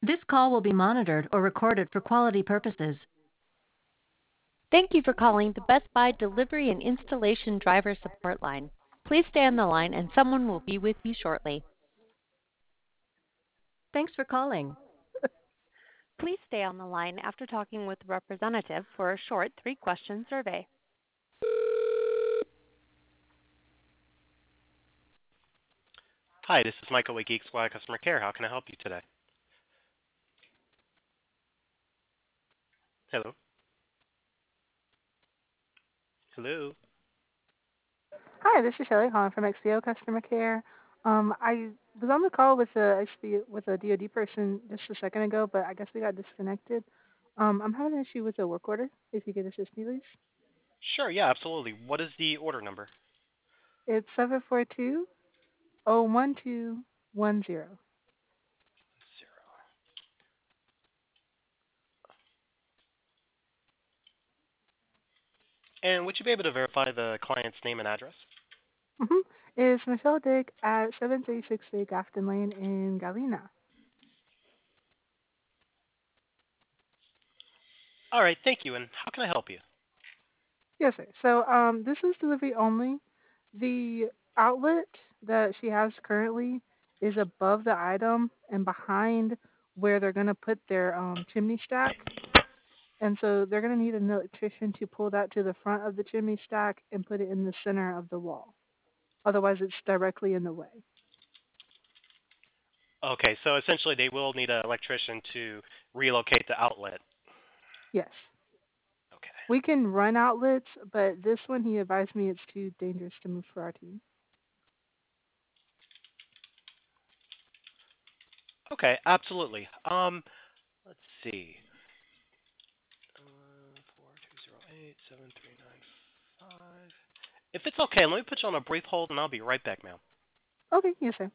This call will be monitored or recorded for quality purposes. Thank you for calling the Best Buy Delivery and Installation Driver Support Line. Please stay on the line and someone will be with you shortly. Thanks for calling. Please stay on the line after talking with the representative for a short 3-question survey. Hi, this is Michael with Geek Squad Customer Care. How can I help you today? Hello? Hello? Hi, this is Shelly calling from XPO Customer Care. I was on the call with a DoD person just a second ago, but I guess we got disconnected. I'm having an issue with a work order. If you could assist me, please. Sure, yeah, absolutely. What is the order number? It's 742-01210. Zero. And would you be able to verify the client's name and address? Mm-hmm. It's Michelle Dick at 7363 Grafton Lane in Galena. All right, thank you. And how can I help you? Yes, sir. So this is delivery only. The outlet that she has currently is above the item and behind where they're going to put their chimney stack. And so they're going to need an electrician to pull that to the front of the chimney stack and put it in the center of the wall. Otherwise, it's directly in the way. Okay, so essentially they will need an electrician to relocate the outlet. Yes. Okay. We can run outlets, but this one he advised me it's too dangerous to move for our team. Okay, absolutely. Let's see. 4208-7395. If it's okay, let me put you on a brief hold and I'll be right back, ma'am. Okay, yes, sir.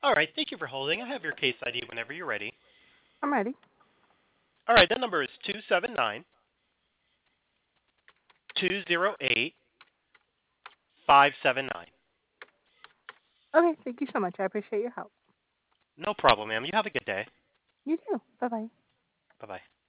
All right, thank you for holding. I have your case ID whenever you're ready. I'm ready. All right, that number is 279-208-579. Okay, thank you so much. I appreciate your help. No problem, ma'am. You have a good day. You too. Bye bye. Bye-bye.